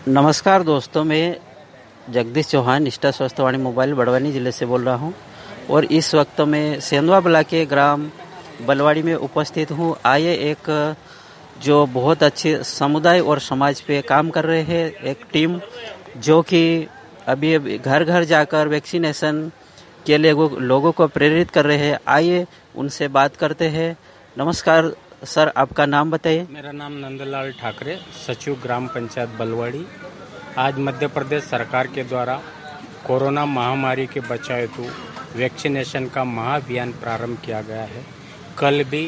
नमस्कार दोस्तों, मैं जगदीश चौहान निष्ठा स्वास्थ्यवाणी मोबाइल बड़वानी जिले से बोल रहा हूं और इस वक्त मैं सेंधवा ब्लॉक के ग्राम बलवाड़ी में उपस्थित हूं। आइए एक जो बहुत अच्छे समुदाय और समाज पे काम कर रहे हैं एक टीम जो कि अभी घर घर जाकर वैक्सीनेशन के लिए लोगों को प्रेरित कर रहे हैं। आइए उनसे बात करते हैं। नमस्कार सर, आपका नाम बताइए। मेरा नाम नंदलाल ठाकरे, सचिव ग्राम पंचायत बलवाड़ी। आज मध्य प्रदेश सरकार के द्वारा कोरोना महामारी के बचाव हेतु वैक्सीनेशन का महाअभियान प्रारंभ किया गया है। कल भी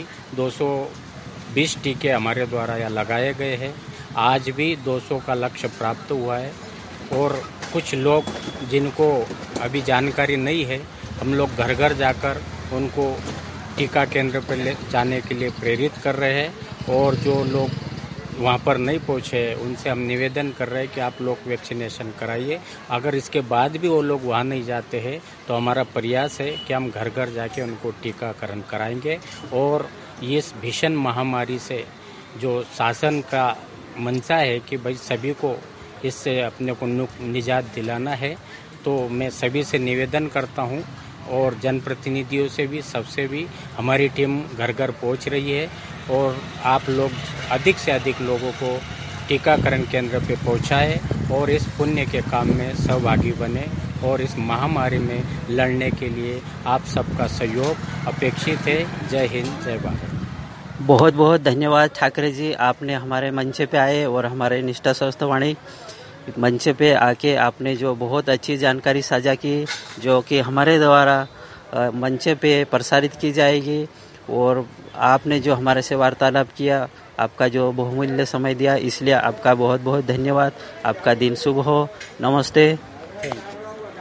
220 टीके हमारे द्वारा यहाँ लगाए गए हैं। आज भी 200 का लक्ष्य प्राप्त हुआ है और कुछ लोग जिनको अभी जानकारी नहीं है, हम लोग घर घर जाकर उनको टीका केंद्र पर ले जाने के लिए प्रेरित कर रहे हैं और जो लोग वहाँ पर नहीं पहुँचे उनसे हम निवेदन कर रहे हैं कि आप लोग वैक्सीनेशन कराइए। अगर इसके बाद भी वो लोग वहाँ नहीं जाते हैं तो हमारा प्रयास है कि हम घर घर जाके उनको टीकाकरण कराएंगे और इस भीषण महामारी से जो शासन का मंशा है कि भाई सभी को इससे अपने को निजात दिलाना है, तो मैं सभी से निवेदन करता हूँ और जनप्रतिनिधियों से भी, सबसे भी हमारी टीम घर घर पहुंच रही है और आप लोग अधिक से अधिक लोगों को टीकाकरण केंद्र पे पहुंचाएं और इस पुण्य के काम में सहभागी बने और इस महामारी में लड़ने के लिए आप सबका सहयोग अपेक्षित है। जय हिंद, जय भारत। बहुत बहुत धन्यवाद ठाकरे जी, आपने हमारे मंच पे आए और हमारे निष्ठा स्वास्थ्यवाणी मंच पे आके आपने जो बहुत अच्छी जानकारी साझा की जो कि हमारे द्वारा मंच पे प्रसारित की जाएगी और आपने जो हमारे से वार्तालाप किया, आपका जो बहुमूल्य समय दिया, इसलिए आपका बहुत बहुत धन्यवाद। आपका दिन शुभ हो। नमस्ते।